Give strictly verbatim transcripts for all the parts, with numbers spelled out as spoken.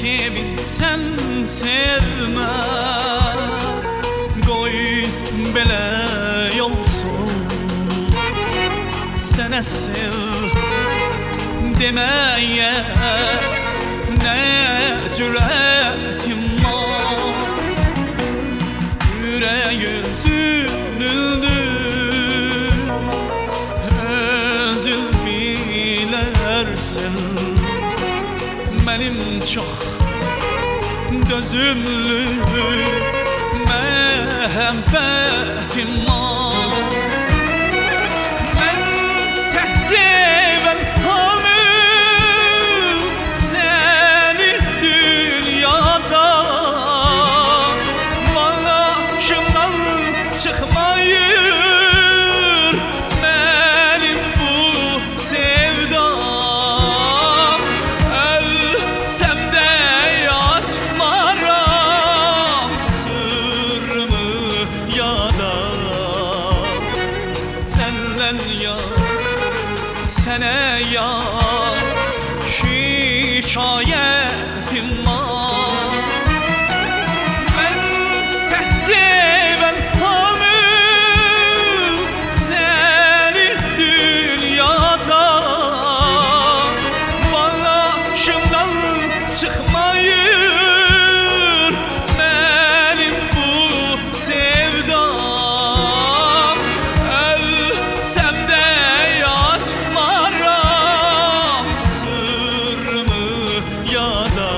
sevinsən sevmə, qoy belə olsun. Sənə sev deməyə nə cürətim var. Ürəyim üzülür, özün bilərsən. Mənim çox dözümlü məhəbbətim var. Mən təhzibən halım səni dünyada, başımdan çıxmayır mənim bu sevdam. Ölsəm də açmaram sırrımı yada. Səndən yar, sənə yar şikayətim var. Mən təhzibən halım səni dünyada, başımdan çıxmayır mənim bu sevdam. Ölsəm də açmaram sırrımı yada.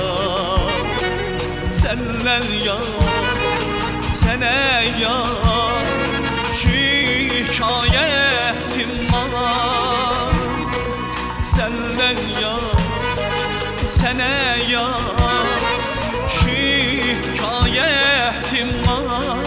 Səndən yar, sənə yar şikayətim var. Səndən yar, sənə yar şikayətim var.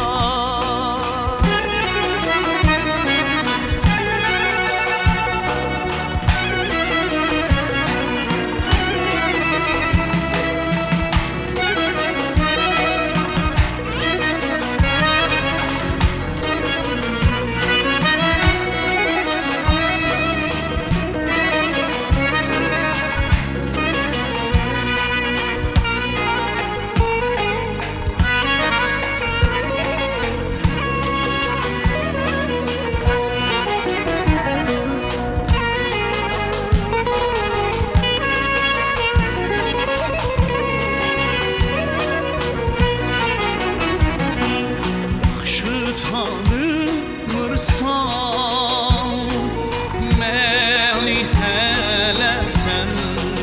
Tanımırsan məni hələ sən,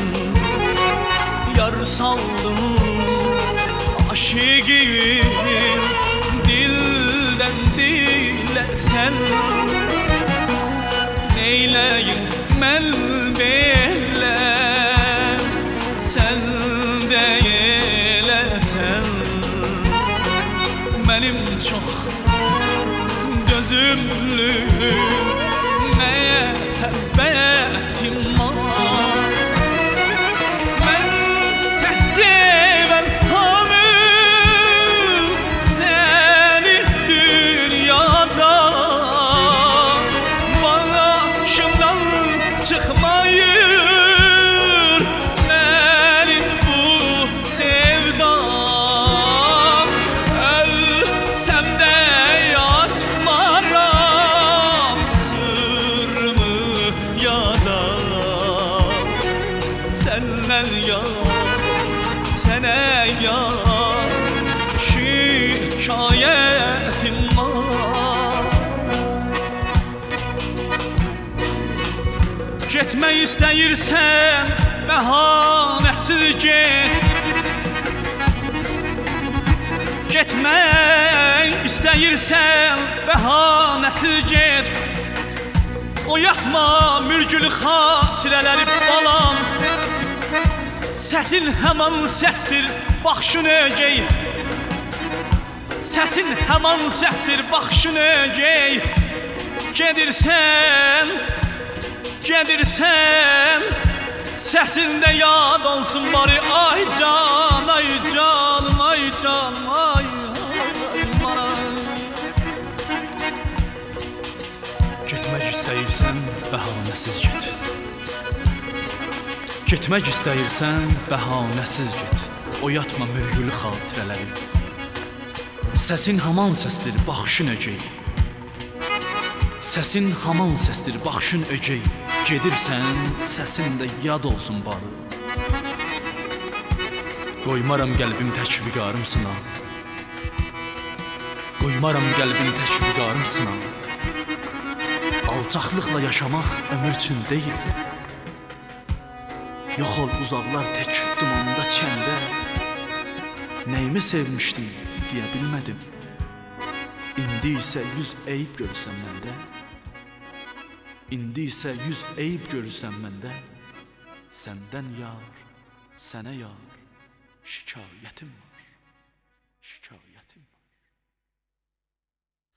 yar saldım aşiqim dildən dilə sən. Neyləyim mən belə sən də eləsən. Mənim çox dözümlü məhəbbətim var. Mən təhzibən halım səni dünyada, başımdan çıxmayır mənim bu sevdam. Ölsəm də açmaram sırrımı yada. Səndən yar, sənə yar şikayətim var. Getmək istəyirsən bəhanəsiz get. Getmək istəyirsən bəhanəsiz get. Oyatma mürgülü xatirələri balam. Səsin həman səsdir baxışın ögey. Səsin həman səsdir baxışın ögey. Gedirsən, gedirsən, səsində yad olsun bari. Ay can, ay canım, ay canım, ay bana. Getmək istəyirsən bəhanəsiz get. Getmək istəyirsən, bəhanəsiz get. Oyatma mürgülü xatirələri. Səsin haman səsdir, baxışın ögey. Səsin haman səsdir, baxışın ögey. Gedirsən, səsin də yad olsun barı. Qoymaram qəlbim tək viqarım sına. Qoymaram qəlbim tək viqarım sına. Alçaqlıqla yaşamaq ömür üçün deyil. Yox ol uzaqlar tək dumanda çəndə. Nəyimi sevmişdim deyə bilmədim. İndi isə yüz eyib görürsən məndə. İndi isə yüz eyib görürsən məndə. Səndən yar, sənə yar, şikayətim var, şikayət.